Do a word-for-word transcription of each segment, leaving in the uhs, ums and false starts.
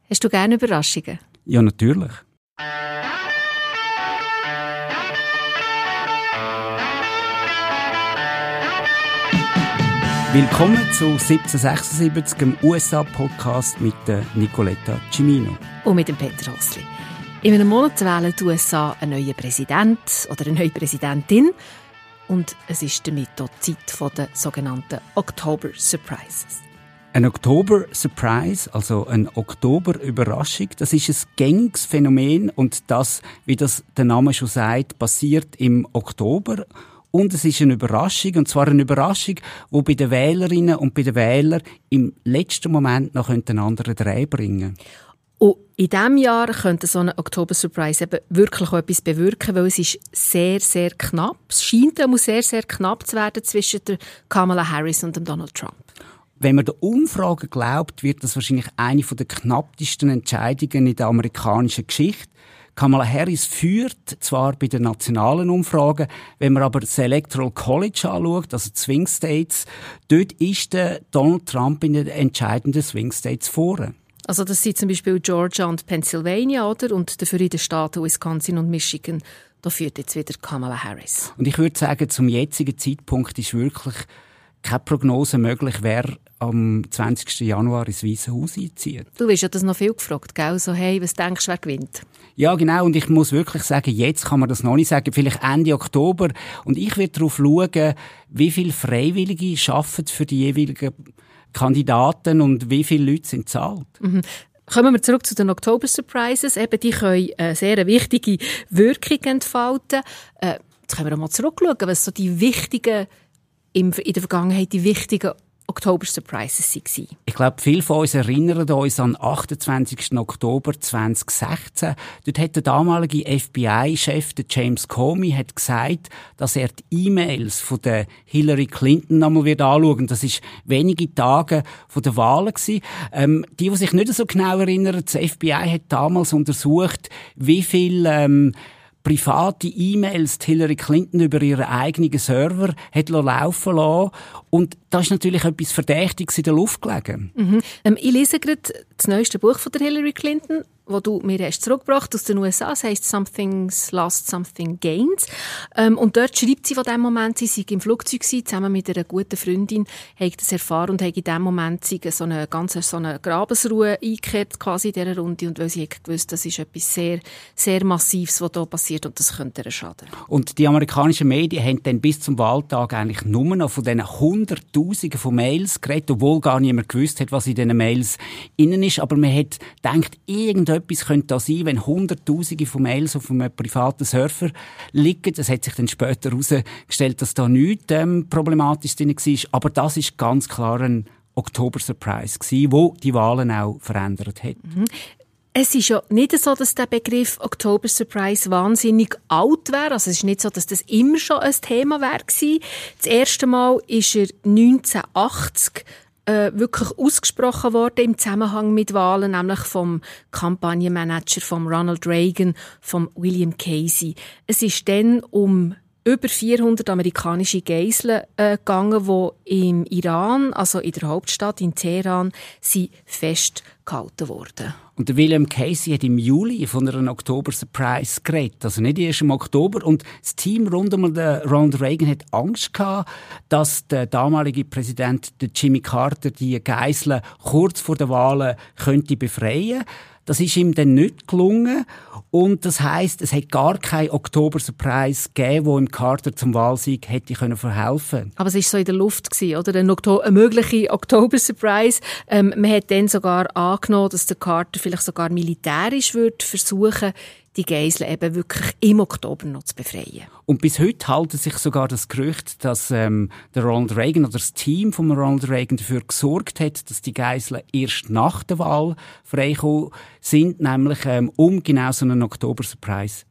Hast du gerne Überraschungen? Ja, natürlich. Willkommen zu siebzehnhundertsechsundsiebzig, dem U S A-Podcast mit der Nicoletta Cimino. Und mit dem Peter Hosli. In einem Monat wählen die U S A einen neuen Präsident oder eine neue Präsidentin. Und es ist damit auch die Zeit der sogenannten October Surprises. Ein Oktober-Surprise, also eine Oktober-Überraschung, das ist ein gängiges Phänomen und das, wie das der Name schon sagt, passiert im Oktober. Und es ist eine Überraschung, und zwar eine Überraschung, die bei den Wählerinnen und bei den Wählern im letzten Moment noch einen anderen Dreh bringen könnte. Und in diesem Jahr könnte so ein Oktober-Surprise eben wirklich auch etwas bewirken, weil es ist sehr, sehr knapp. Es scheint auch sehr, sehr knapp zu werden zwischen der Kamala Harris und dem Donald Trump. Wenn man der Umfrage glaubt, wird das wahrscheinlich eine der knappsten Entscheidungen in der amerikanischen Geschichte. Kamala Harris führt zwar bei den nationalen Umfragen, wenn man aber das Electoral College anschaut, also die Swing States, dort ist der Donald Trump in den entscheidenden Swing States vorne. Also das sind zum Beispiel Georgia und Pennsylvania, oder? Und dafür in den Staaten Wisconsin und Michigan, da führt jetzt wieder Kamala Harris. Und ich würde sagen, zum jetzigen Zeitpunkt ist wirklich keine Prognose möglich, wer am zwanzigsten Januar ins Weiße Haus einzieht. Du hast ja das noch viel gefragt, gell? So, hey, was denkst du, wer gewinnt? Ja, genau. Und ich muss wirklich sagen, jetzt kann man das noch nicht sagen. Vielleicht Ende Oktober. Und ich werde darauf schauen, wie viele Freiwillige arbeiten für die jeweiligen Kandidaten und wie viele Leute sind zahlt. Mhm. Kommen wir zurück zu den Oktober-Surprises. Eben, die können eine sehr wichtige Wirkung entfalten. Äh, jetzt können wir mal zurückschauen, was so die wichtigen in der Vergangenheit die wichtigen Oktober-Surprises waren. Ich glaube, viele von uns erinnern uns an den achtundzwanzigsten Oktober zweitausendsechzehn. Dort hat der damalige F B I-Chef, der James Comey, hat gesagt, dass er die E-Mails von der Hillary Clinton nochmal anschauen wird. Das ist wenige Tage von der Wahlen gewesen. Ähm, die, die sich nicht so genau erinnern, das F B I hat damals untersucht, wie viel ähm, private E-Mails die Hillary Clinton über ihren eigenen Server hat laufen lassen. Und da ist natürlich etwas Verdächtiges in der Luft gelegen. Mhm. Ähm, ich lese gerade das neueste Buch von der Hillary Clinton, das du mir hast zurückgebracht aus den U S A. Es heisst «Something's Lost, Something Gained». Ähm, und dort schreibt sie von dem Moment, sie sei im Flugzeug gewesen, zusammen mit einer guten Freundin, hat das erfahren und hat in dem Moment so eine ganz so eine Grabesruhe eingekehrt, quasi in dieser Runde. Und weil sie hat gewusst, das ist etwas sehr, sehr Massives, was hier passiert und das könnte ihr schaden. Und die amerikanischen Medien haben dann bis zum Wahltag eigentlich nur noch von diesen Hunderttausenden von Mails geredet, obwohl gar niemand gewusst hat, was in diesen Mails innen ist. Aber man hat gedacht, irgendetwas könnte da sein, wenn Hunderttausende von Mails auf einem privaten Server liegen. Es hat sich dann später herausgestellt, dass da nichts ähm, problematisch drin war. Aber das ist ganz klar ein Oktober-Surprise gewesen, wo die Wahlen auch verändert hat. Mhm. Es ist ja nicht so, dass der Begriff Oktober Surprise wahnsinnig alt wäre. Also es ist nicht so, dass das immer schon ein Thema wäre. Das erste Mal ist er neunzehnhundertachtzig äh, wirklich ausgesprochen worden im Zusammenhang mit Wahlen, nämlich vom Kampagnenmanager von Ronald Reagan, von William Casey. Es ist dann um über vierhundert amerikanische Geiseln äh, gegangen, die im Iran, also in der Hauptstadt in Teheran, sind festgehalten wurden. Und der William Casey hat im Juli von einer Oktober-Surprise geredet. Also nicht erst im Oktober. Und das Team rund um den Ronald Reagan hat Angst gehabt, dass der damalige Präsident, der Jimmy Carter, die Geiseln kurz vor den Wahlen könnte befreien. Das ist ihm dann nicht gelungen. Und das heisst, es hat gar keinen Oktober-Surprise gegeben, wo ihm Carter zum Wahlsieg hätte können verhelfen. Aber es war so in der Luft gewesen, oder? Ein, Okto- ein möglicher Oktober-Surprise. Ähm, man hat dann sogar angenommen, dass der Carter vielleicht sogar militärisch würde versuchen, die Geiseln eben wirklich im Oktober noch zu befreien. Und bis heute hält sich sogar das Gerücht, dass ähm, der Ronald Reagan oder das Team von Ronald Reagan dafür gesorgt hat, dass die Geiseln erst nach der Wahl freigekommen sind, nämlich ähm, um genau so einen Oktober-Surprise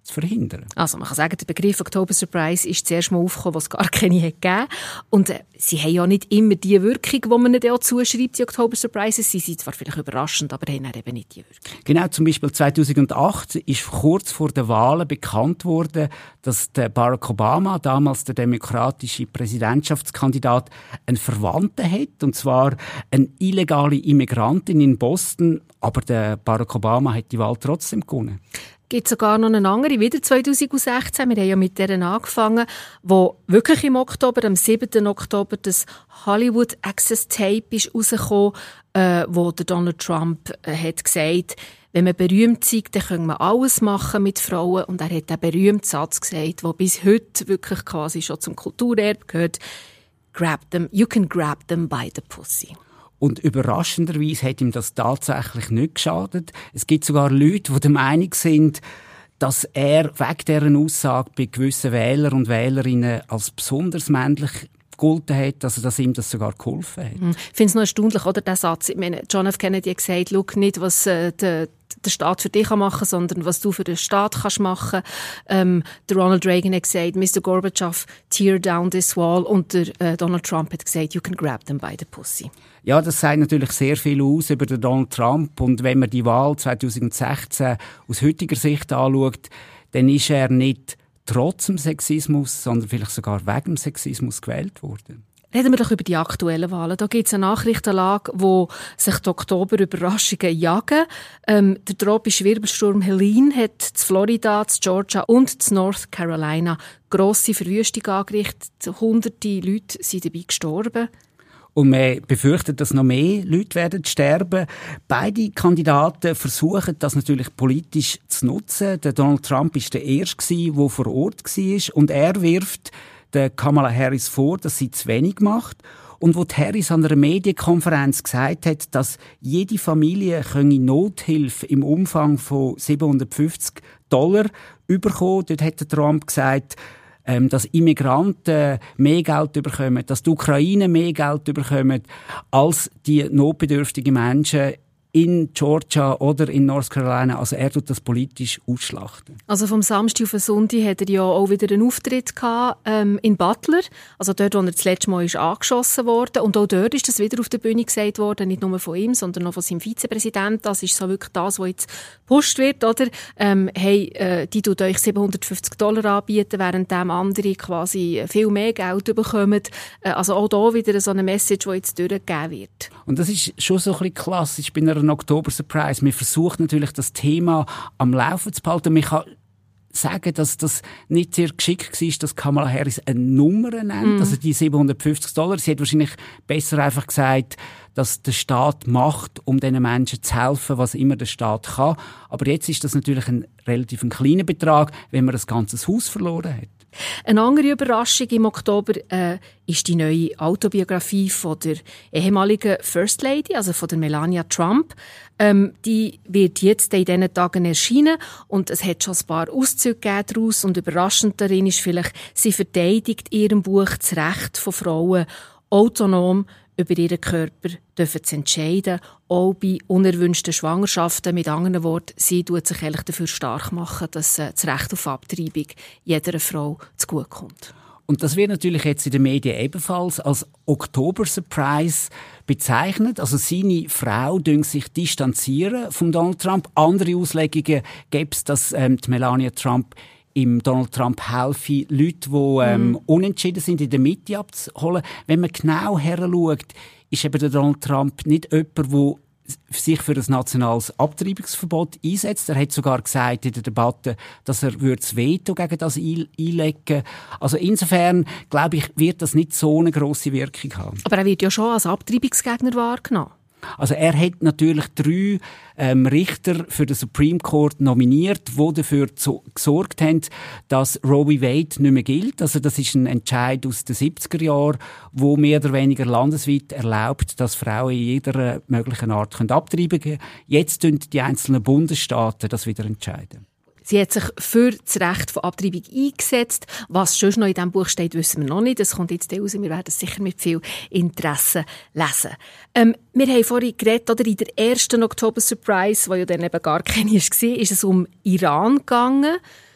zu verhindern. Also man kann sagen, der Begriff Oktober Surprise ist zuerst mal aufgekommen, was es gar keine hat gegeben. Und äh, sie haben ja nicht immer die Wirkung, die man ihnen auch zuschreibt, die Oktober Surprises. Sie sind zwar vielleicht überraschend, aber haben eben nicht die Wirkung. Genau, zum Beispiel zweitausendacht ist kurz vor den Wahlen bekannt worden, dass der Barack Obama, damals der demokratische Präsidentschaftskandidat, einen Verwandten hat, und zwar eine illegale Immigrantin in Boston. Aber der Barack Obama hat die Wahl trotzdem gewonnen. Es gibt sogar noch eine andere, wieder zweitausendsechzehn. Wir haben ja mit der angefangen, wo wirklich im Oktober, am siebten Oktober, das Hollywood Access Tape ist rausgekommen, äh, wo der Donald Trump äh, hat gesagt, wenn man berühmt ist, dann können wir alles machen mit Frauen. Und er hat einen berühmten Satz gesagt, der bis heute wirklich quasi schon zum Kulturerbe gehört. Grab them, you can grab them by the pussy. Und überraschenderweise hat ihm das tatsächlich nicht geschadet. Es gibt sogar Leute, die der Meinung sind, dass er wegen dieser Aussage bei gewissen Wähler und Wählerinnen als besonders männlich gegolten hat, also dass ihm das sogar geholfen hat. Ich finde es noch erstaunlich, oder, der Satz. Ich meine, John F. Kennedy hat gesagt, schau nicht, was äh, der, der Staat für dich machen kann, sondern was du für den Staat kannst machen. Ähm, der Ronald Reagan hat gesagt, Mister Gorbatschow, tear down this wall. Und der äh, Donald Trump hat gesagt, you can grab them by the pussy. Ja, das sagt natürlich sehr viel aus über den Donald Trump. Und wenn man die Wahl zweitausendsechzehn aus heutiger Sicht anschaut, dann ist er nicht trotz dem Sexismus, sondern vielleicht sogar wegen dem Sexismus gewählt worden. Reden wir doch über die aktuellen Wahlen. Da gibt es eine Nachrichtenlage, wo sich die Oktober-Überraschungen jagen. Ähm, der tropische Wirbelsturm Helene hat zu Florida, zu Georgia und zu North Carolina grosse Verwüstung angerichtet. Hunderte Leute sind dabei gestorben. Und man befürchtet, dass noch mehr Leute werden sterben. Beide Kandidaten versuchen, das natürlich politisch zu nutzen. Der Donald Trump war der Erste, der vor Ort war. Und er wirft der Kamala Harris vor, dass sie zu wenig macht. Und wo die Harris an einer Medienkonferenz gesagt hat, dass jede Familie könne Nothilfe im Umfang von siebenhundertfünfzig Dollar bekommen, dort hat der Trump gesagt, ähm, dass Immigranten mehr Geld bekommen, dass die Ukraine mehr Geld bekommen als die notbedürftigen Menschen in Georgia oder in North Carolina. Also er tut das politisch ausschlachten. Also vom Samstag auf den Sonntag hat er ja auch wieder einen Auftritt gehabt, ähm, in Butler. Also dort, wo er das letzte Mal ist angeschossen wurde. Und auch dort ist das wieder auf der Bühne gesagt worden, nicht nur von ihm, sondern auch von seinem Vizepräsidenten. Das ist so wirklich das, was jetzt gepusht wird, oder? Ähm, hey, äh, die tut euch siebenhundertfünfzig Dollar anbieten, während dem andere quasi viel mehr Geld bekommen. Äh, also auch da wieder so eine Message, die jetzt durchgegeben wird. Und das ist schon so ein bisschen klassisch bei einer Oktober Surprise. Man versucht natürlich, das Thema am Laufen zu behalten. Man kann sagen, dass das nicht sehr geschickt war, dass Kamala Harris eine Nummer nennt, mm. also die siebenhundertfünfzig Dollar. Sie hat wahrscheinlich besser einfach gesagt, dass der Staat macht, um diesen Menschen zu helfen, was immer der Staat kann. Aber jetzt ist das natürlich ein relativ ein kleiner Betrag, wenn man das ganze Haus verloren hat. Eine andere Überraschung im Oktober äh, ist die neue Autobiografie von der ehemaligen First Lady, also von der Melania Trump. Ähm, die wird jetzt in diesen Tagen erscheinen und es hat schon ein paar Auszüge daraus und überraschend darin ist vielleicht, sie verteidigt in ihrem Buch das Recht von Frauen, autonom über ihren Körper dürfen zu entscheiden, auch bei unerwünschten Schwangerschaften. Mit anderen Worten, sie tut sich eigentlich dafür stark machen, dass äh, das Recht auf Abtreibung jeder Frau zugutekommt. Und das wird natürlich jetzt in den Medien ebenfalls als Oktober-Surprise bezeichnet. Also seine Frau dünkt sich distanzieren von Donald Trump. Andere Auslegungen gäbe es, dass ähm, die Melania Trump im Donald Trump helfe, Leute, die ähm, mm. unentschieden sind, in der Mitte abzuholen. Wenn man genau heranschaut, ist eben der Donald Trump nicht jemand, der sich für ein nationales Abtreibungsverbot einsetzt. Er hat sogar gesagt in der Debatte, dass er das Veto gegen das einlegen würde. Also insofern, glaube ich, wird das nicht so eine grosse Wirkung haben. Aber er wird ja schon als Abtreibungsgegner wahrgenommen. Also er hat natürlich drei ähm, Richter für den Supreme Court nominiert, die dafür zu, gesorgt haben, dass Roe v. Wade nicht mehr gilt. Also das ist ein Entscheid aus den siebziger Jahren, wo mehr oder weniger landesweit erlaubt, dass Frauen in jeder möglichen Art abtreiben können. Jetzt tun die einzelnen Bundesstaaten das wieder entscheiden. Sie hat sich für das Recht von Abtreibung eingesetzt. Was schon noch in diesem Buch steht, wissen wir noch nicht. Das kommt jetzt raus. Wir werden es sicher mit viel Interesse lesen. Ähm, wir haben vorhin geredet, oder in der ersten Oktober-Surprise, die ja dann eben gar keine war, ist es um Iran gegangen.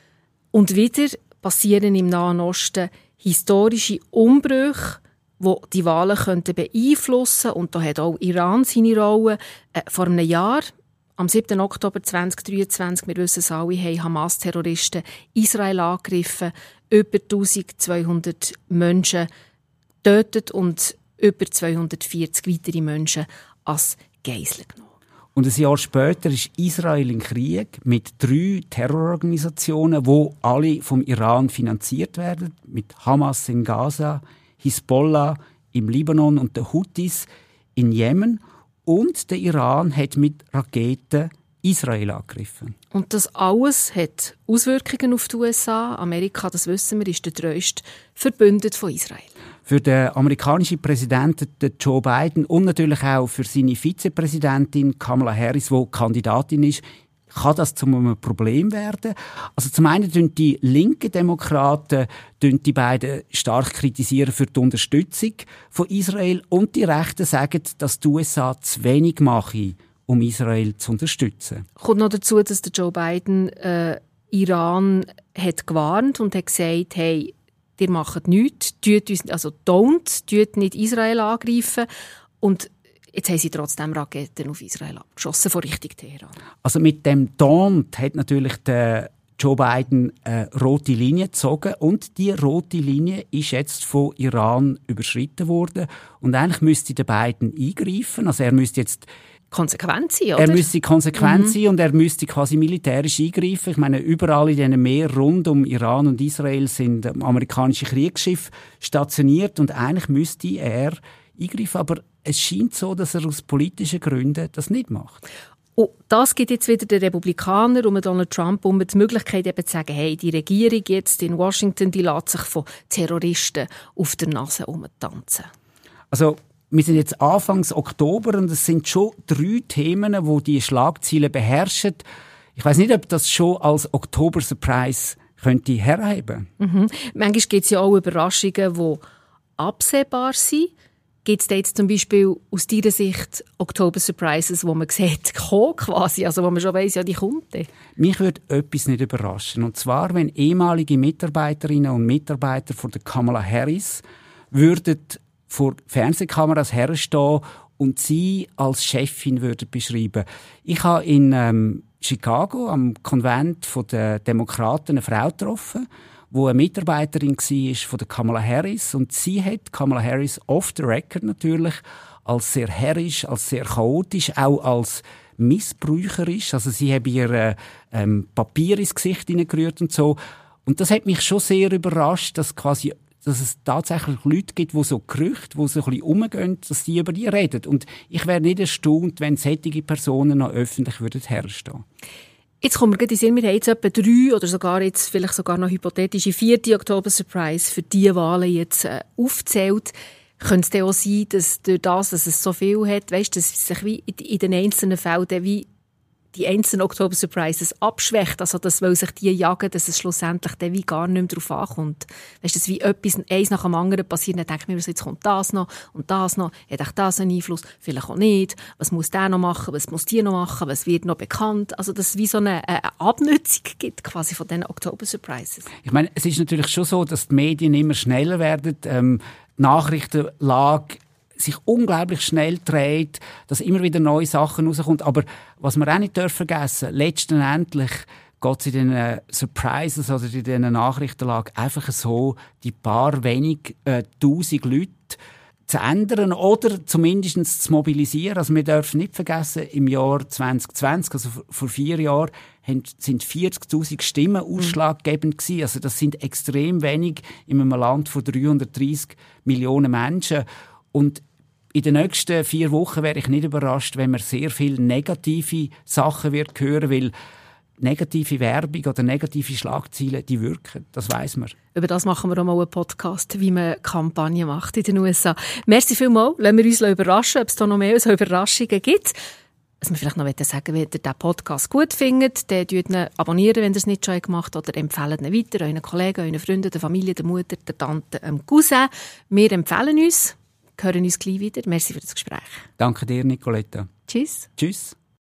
Und wieder passieren im Nahen Osten historische Umbrüche, die die Wahlen könnten beeinflussen könnten. Und da hat auch Iran seine Rolle. Äh, vor einem Jahr, am siebten Oktober zweitausenddreiundzwanzig, wir wissen es alle, haben Hamas-Terroristen Israel angegriffen, über eintausendzweihundert Menschen getötet und über zweihundertvierzig weitere Menschen als Geisel genommen. Und ein Jahr später ist Israel in Krieg mit drei Terrororganisationen, die alle vom Iran finanziert werden, mit Hamas in Gaza, Hisbollah im Libanon und den Houthis in Jemen. Und der Iran hat mit Raketen Israel angegriffen. Und das alles hat Auswirkungen auf die U S A. Amerika, das wissen wir, ist der treueste Verbündeter von Israel. Für den amerikanischen Präsidenten Joe Biden und natürlich auch für seine Vizepräsidentin Kamala Harris, die Kandidatin ist, kann das zu einem Problem werden. Also zum einen kritisieren die linken Demokraten die beiden stark kritisieren für die Unterstützung von Israel und die Rechten sagen, dass die U S A zu wenig mache, um Israel zu unterstützen. Kommt noch dazu, dass der Joe Biden äh, Iran hat gewarnt und hat gesagt, hey, ihr macht nichts, tut uns, also don't, tut nicht Israel angreifen. Und jetzt haben sie trotzdem Raketen auf Israel abgeschossen, von Richtung Teheran. Also mit dem don't hat natürlich der Joe Biden eine rote Linie gezogen und die rote Linie ist jetzt von Iran überschritten worden. Und eigentlich müsste der Biden eingreifen, also er müsste jetzt konsequent sein, oder? Er müsste konsequent mhm. sein und er müsste quasi militärisch eingreifen. Ich meine, überall in diesen Meeren rund um Iran und Israel sind amerikanische Kriegsschiffe stationiert und eigentlich müsste er eingreifen. Aber es scheint so, dass er aus politischen Gründen das nicht macht. Und das gibt jetzt wieder den Republikanern und Donald Trump um die Möglichkeit eben zu sagen, hey, die Regierung jetzt in Washington, die lässt sich von Terroristen auf der Nase umtanzen. Also wir sind jetzt Anfangs Oktober und es sind schon drei Themen, die die Schlagzeilen beherrschen. Ich weiss nicht, ob das schon als Oktober-Surprise könnte herheben. Mhm. Manchmal gibt es ja auch Überraschungen, die absehbar sind. Gibt es da jetzt zum Beispiel aus deiner Sicht Oktober-Surprises, wo man sieht, kommen quasi, also wo man schon weiss, ja, die kommt? Mich würde etwas nicht überraschen. Und zwar, wenn ehemalige Mitarbeiterinnen und Mitarbeiter von der Kamala Harris würden vor Fernsehkameras herstehen und sie als Chefin würde beschreiben. Ich habe in ähm, Chicago am Konvent der Demokraten eine Frau getroffen, wo eine Mitarbeiterin war von der Kamala Harris und sie hat Kamala Harris off the record natürlich als sehr herrisch, als sehr chaotisch, auch als missbräucherisch. Also sie haben ihr äh, ähm, Papier ins Gesicht hineingerührt und so. Und das hat mich schon sehr überrascht, dass quasi dass es tatsächlich Leute gibt, die so Gerüchte, die so ein bisschen umgehen, dass die über die reden. Und ich wäre nicht erstaunt, wenn solche Personen noch öffentlich würden herstehen. Jetzt kommen wir gerade in Sinn, wir haben jetzt etwa drei oder sogar jetzt vielleicht sogar noch hypothetische vierte Oktober-Surprise für diese Wahlen jetzt äh, aufgezählt. Könnte es dann auch sein, dass durch das, dass es so viel hat, weißt, dass sich wie in den einzelnen Fällen wie die einzelnen Oktober-Surprises abschwächt, also dass, weil sich die jagen, dass es schlussendlich dann wie gar nicht mehr darauf ankommt. Weißt du, dass wie etwas eins nach dem anderen passiert, dann denke ich mir, jetzt kommt das noch und das noch, hat auch das einen Einfluss, vielleicht auch nicht, was muss der noch machen, was muss die noch machen, was wird noch bekannt, also dass es wie so eine, eine Abnutzung gibt quasi von diesen Oktober-Surprises. Ich meine, es ist natürlich schon so, dass die Medien immer schneller werden, ähm, die Nachrichtenlage sich unglaublich schnell dreht, dass immer wieder neue Sachen rauskommen. Aber was wir auch nicht dürfen vergessen, letztendlich geht es in diesen Surprises oder in diesen Nachrichtenlagen einfach so, die paar wenig äh, tausend Leute zu ändern oder zumindest zu mobilisieren. Also wir dürfen nicht vergessen, im Jahr zwanzig zwanzig, also vor vier Jahren, sind vierzigtausend Stimmen ausschlaggebend gewesen. Also das sind extrem wenig in einem Land von dreihundertdreissig Millionen Menschen. Und in den nächsten vier Wochen wäre ich nicht überrascht, wenn man sehr viele negative Sachen wird hören, weil negative Werbung oder negative Schlagzeilen, die wirken. Das weiss man. Über das machen wir auch mal einen Podcast, wie man Kampagnen macht in den U S A. Merci vielmals. Lassen wir uns überraschen, ob es da noch mehr so Überraschungen gibt. Was wir vielleicht noch sagen, wenn ihr diesen Podcast gut findet, dann abonnieren, wenn ihr es nicht schon gemacht habt, oder empfehlen ihn weiter, euren Kollegen, euren Freunden, der Familie, der Mutter, der Tante, dem Cousin. Wir empfehlen uns. Wir hören uns gleich wieder. Merci für das Gespräch. Danke dir, Nicoletta. Tschüss. Tschüss.